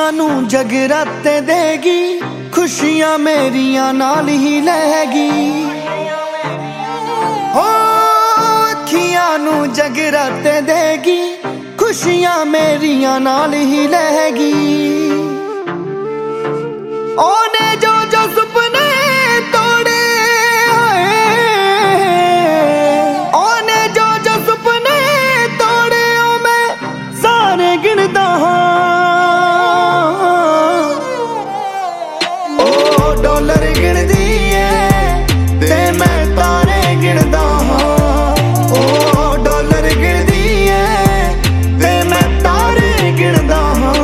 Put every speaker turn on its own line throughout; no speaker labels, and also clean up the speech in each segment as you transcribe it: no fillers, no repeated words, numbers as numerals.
ਅੱਖੀਆਂ ਨੂੰ ਜਗਰਾਤੇ ਦੇਗੀ, ਖੁਸ਼ੀਆਂ ਮੇਰੀਆਂ ਨਾਲ ਹੀ ਲਹਿਗੀ। ਹੋ ਅੱਖੀਆਂ ਨੂੰ ਜਗਰਾਤੇ ਦੇਗੀ, ਖੁਸ਼ੀਆਂ ਮੇਰੀਆਂ ਨਾਲ ਹੀ ਲਹਿਗੀ। ਉਹਨੇ ਜੋ ਜੋ ਸੁਪਨੇ ਤੋੜੇ ਉਹਨੇ ਜੋ ਜੋ ਸੁਪਨੇ ਤੋੜੇ ਉਹ ਮੈਂ ਸਾਰੇ ਗਿਣਦਾ ਹਾਂ। ਉਹ ਡਾਲਰ ਗਿਣਦੀ ਏ ਤੇ ਮੈਂ ਤਾਰੇ ਗਿਣਦਾ ਹਾਂ। ਉਹ ਡਾਲਰ ਗਿਣਦੀ ਏ ਤੇ ਮੈਂ ਤਾਰੇ ਗਿਣਦਾ ਹਾਂ।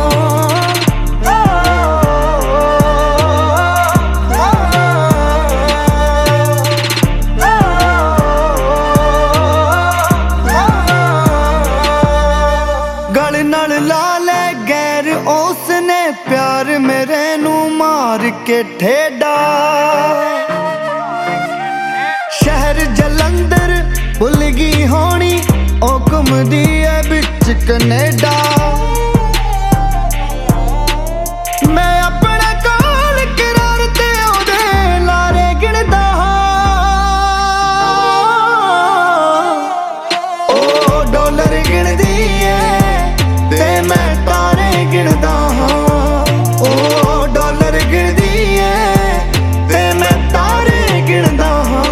ਗਲ ਨਾਲ ਲਾ ਲੈ ਗੈਰ ਉਸਨੇ ਪਿਆਰ ਮੇਰੇ ਨੂੰ ਮਾਰ ਕੇ ਠੇਡਾ। ਸ਼ਹਿਰ ਜਲੰਧਰ ਭੁੱਲ ਗਈ ਹੋਣੀ, ਉਹ ਘੁੰਮਦੀ ਏ ਵਿੱਚ ਕਨੇਡਾ। ਮੈਂ ਆਪਣੇ ਕੋਲ ਕਰਾਰ ਤੇ ਉਹਦੇ ਲਾਰੇ ਗਿਣਦਾ ਹਾਂ। ਉਹ ਡਾਲਰ ਗਿਣਦੀ ਏ ਤੇ ਮੈਂ ਤਾਰੇ ਗਿਣਦਾ ਹਾਂ। ਉਹ ਡਾਲਰ ਗਿਣਦੀ ਏ ਤੇ ਮੈਂ ਤਾਰੇ ਗਿਣਦਾ ਹਾਂ।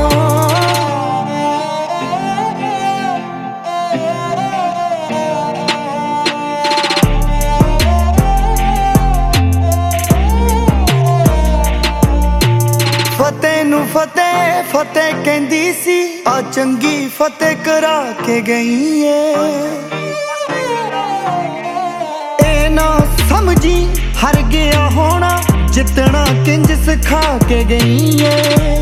ਫਤਿਹ ਨੂੰ ਫਤਿਹ ਫਤਿਹ ਕਹਿੰਦੀ ਸੀ, ਆ ਚੰਗੀ ਫਤਿਹ ਕਰਾ ਕੇ ਗਈ ਏ। ਇਹ ਨਾ ਸਮਝੀ ਹਾਰ ਗਿਆ ਹੋਣਾ, ਜਿੱਤਣਾ ਕਿੰਜ ਸਿਖਾ ਕੇ ਗਈ ਏ।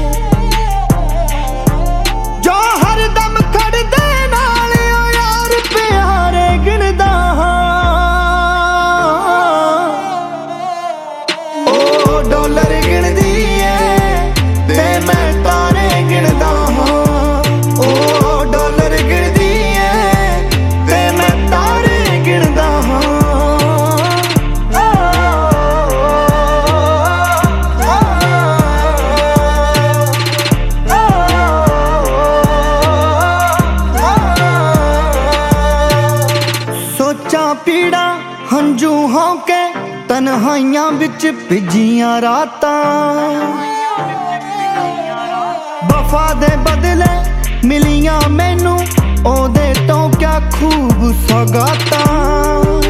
ਜੋ ਹਰ ਦਮ ਖੜਦੇ ਨਾਲ ਉਹ ਯਾਰ ਪਿਆਰੇ ਗਿਣਦਾ ਹਾਂ। ਉਹ ਡਾਲਰ ਗਿਣਦੀ ਏ ਤੇ ਮੈਂ ਤਾਰੇ ਗਿਣਦਾ ਹਾਂ। ਉਹ ਡਾਲਰ ਗਿਣਦੀ ਏ ਤੇ ਮੈਂ ਤਾਰੇ ਗਿਣਦਾ ਹਾਂ। ਸੋਚਾਂ ਪੀੜਾਂ ਹੰਝੂ ਹੌਕੇ ਤਨਹਾਈਆਂ ਵਿੱਚ ਭਿੱਜੀਆਂ ਰਾਤਾਂ। ਵਫਾ ਦੇ ਬਦਲੇ ਮਿਲੀਆਂ ਮੈਨੂੰ ਉਹਦੇ ਤੋਂ ਕਿਆ ਖੂਬ ਸੌਗਾਤਾਂ।